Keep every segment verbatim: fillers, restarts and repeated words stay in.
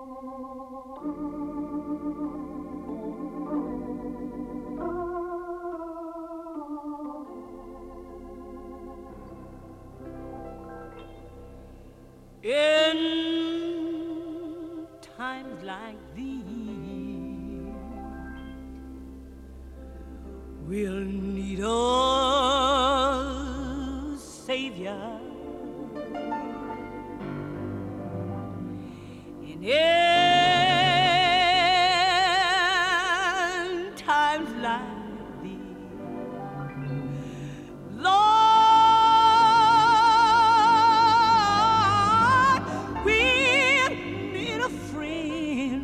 In times like these, we'll need a Savior. In in times like these, Lord, we need a friend,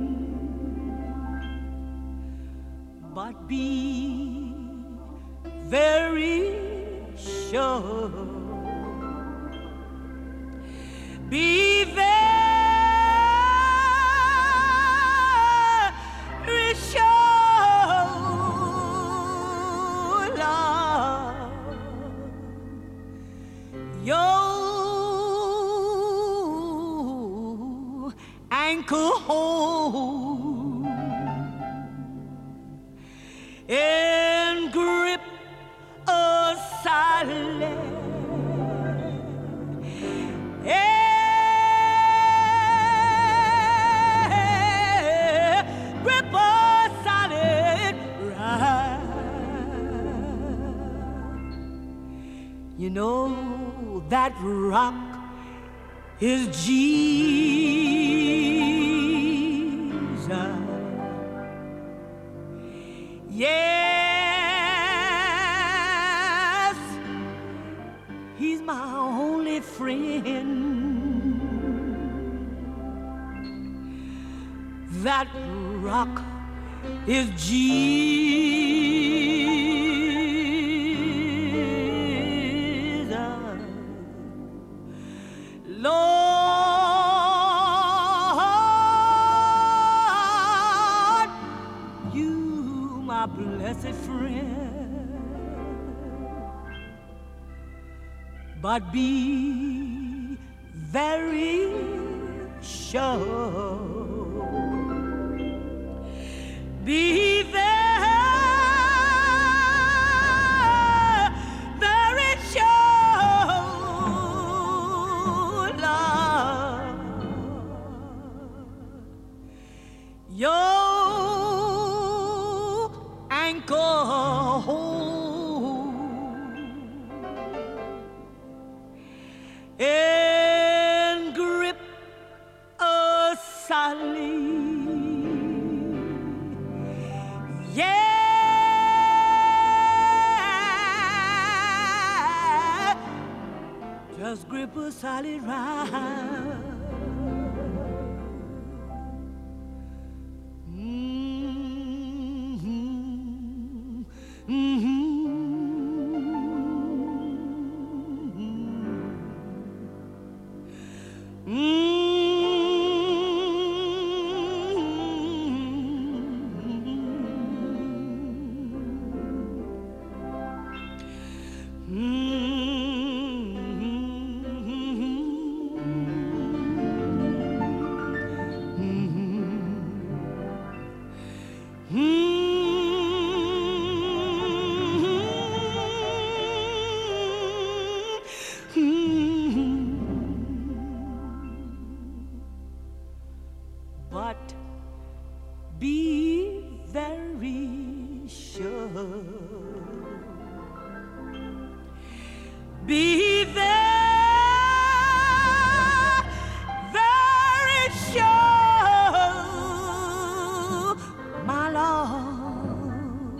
but be very sure, be very ankle hold and grip a solid, yeah, grip a solid right. You know that rock is Jesus. Yes, he's my only friend. That rock is Jesus. Lord, you my blessed friend, but be very sure, be very, very sure, Lord, your ankle hold and grip a solid, yeah, just grip a solid right. But be very sure, be very, very sure, my Lord,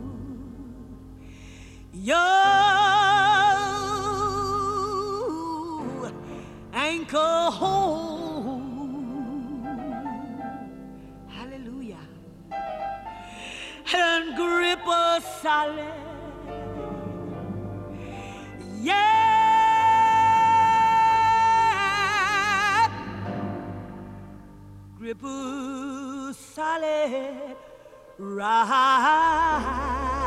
your ankle hold, hallelujah, and grip a solid, yeah, grip a solid right.